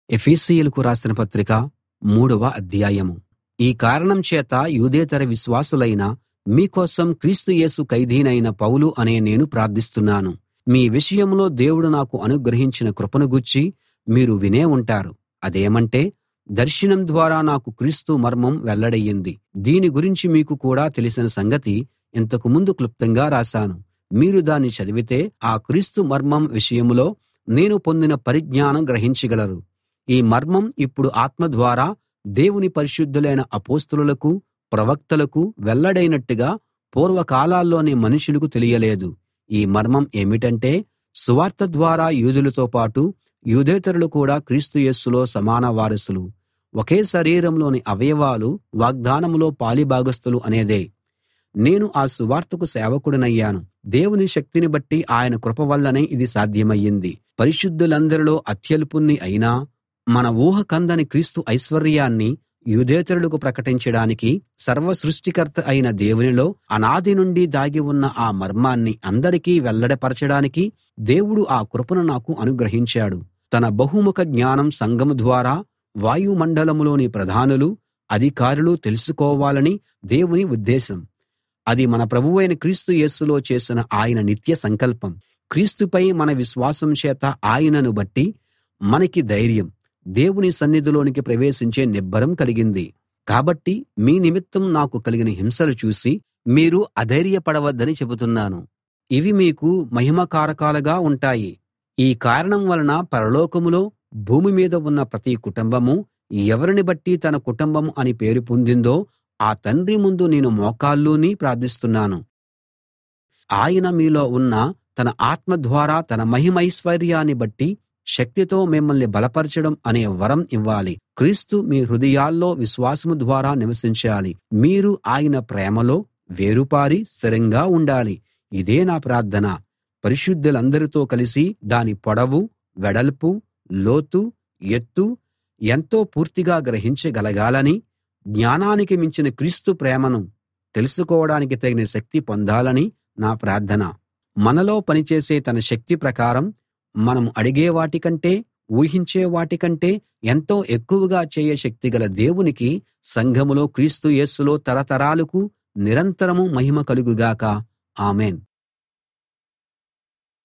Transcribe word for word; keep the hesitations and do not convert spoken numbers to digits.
ఎఫెసీయులకు రాసిన పత్రిక మూడవ అధ్యాయం. ఈ కారణం చేత యూదేతర విశ్వాసులైన మీ కోసం క్రీస్తు యేసు ఖైదీనైన పౌలు అనే నేను ప్రార్థిస్తున్నాను. మీ విషయంలో దేవుడు నాకు అనుగ్రహించిన కృపను గూర్చి మీరు వినే ఉంటారు. అదేమంటే, దర్శనం ద్వారా నాకు క్రీస్తు మర్మం వెల్లడయింది. దీని గురించి మీకు కూడా తెలిసిన సంగతి ఇంతకు ముందు క్లుప్తంగా రాశాను. మీరు దాన్ని చదివితే ఆ క్రీస్తు మర్మం విషయంలో నేను పొందిన పరిజ్ఞానం గ్రహించగలరు. ఈ మర్మం ఇప్పుడు ఆత్మ ద్వారా దేవుని పరిశుద్ధులైన అపొస్తలులకు, ప్రవక్తలకు వెల్లడైనట్టుగా పూర్వకాలాల్లోని మనుషులకు తెలియలేదు. ఈ మర్మం ఏమిటంటే, సువార్త ద్వారా యూదులతో పాటు యూదేతరులు కూడా క్రీస్తు యేసులో సమాన వారసులు, ఒకే శరీరంలోని అవయవాలు, వాగ్దానంలో పాలిభాగస్తులు అనేదే. నేను ఆ సువార్తకు సేవకుడినయ్యాను. దేవుని శక్తిని బట్టి ఆయన కృప వల్లనే ఇది సాధ్యమయ్యింది. పరిశుద్ధులందరిలో అత్యల్పుణ్ణి అయినా మన ఊహ కందని క్రీస్తు ఐశ్వర్యాన్ని యూదేతరులకు ప్రకటించడానికి సర్వ సృష్టికర్త అయిన దేవునిలో అనాది నుండి దాగి ఉన్న ఆ మర్మాన్ని అందరికీ వెల్లడిపరచడానికి దేవుడు ఆ కృపను నాకు అనుగ్రహించాడు. తన బహుముఖ జ్ఞానం సంఘం ద్వారా వాయుమండలంలోని ప్రధానులు, అధికారులు తెలుసుకోవాలని దేవుని ఉద్దేశం. అది మన ప్రభువైన క్రీస్తు యేసులో చేసిన ఆయన నిత్య సంకల్పం. క్రీస్తుపై మన విశ్వాసం చేత ఆయనను బట్టి మనకి ధైర్యం, దేవుని సన్నిధిలోనికి ప్రవేశించే నిబ్బరం కలిగింది. కాబట్టి మీ నిమిత్తం నాకు కలిగిన హింసలు చూసి మీరు అధైర్యపడవద్దని చెబుతున్నాను. ఇవి మీకు మహిమకారకాలుగా ఉంటాయి. ఈ కారణం వలన పరలోకంలో, భూమి మీద ఉన్న ప్రతి కుటుంబమూ ఎవరిని బట్టి తన కుటుంబం అని పేరు పొందిందో ఆ తండ్రి ముందు నేను మోకాళ్ళూని ప్రార్థిస్తున్నాను. ఆయన మీలో ఉన్న తన ఆత్మ ద్వారా తన మహిమైశ్వర్యాన్ని బట్టి శక్తితో మిమ్మల్ని బలపరచడం అనే వరం ఇవ్వాలి. క్రీస్తు మీ హృదయాల్లో విశ్వాసం ద్వారా నివసించాలి. మీరు ఆయన ప్రేమలో వేరుపారి స్థిరంగా ఉండాలి. ఇదే నా ప్రార్థన. పరిశుద్ధులందరితో కలిసి దాని పొడవు, వెడల్పు, లోతు, ఎత్తు ఎంతో పూర్తిగా గ్రహించగలగాలని, జ్ఞానానికి మించిన క్రీస్తు ప్రేమను తెలుసుకోవడానికి తగిన శక్తి పొందాలని నా ప్రార్థన. మనలో పనిచేసే తన శక్తి ప్రకారం మనం అడిగే వాటికంటే, ఊహించే వాటికంటే ఎంతో ఎక్కువగా చేయ శక్తిగల దేవునికి సంఘములో క్రీస్తు యేసులో తరతరాలకు నిరంతరము మహిమ కలుగు గాక. ఆమేన్.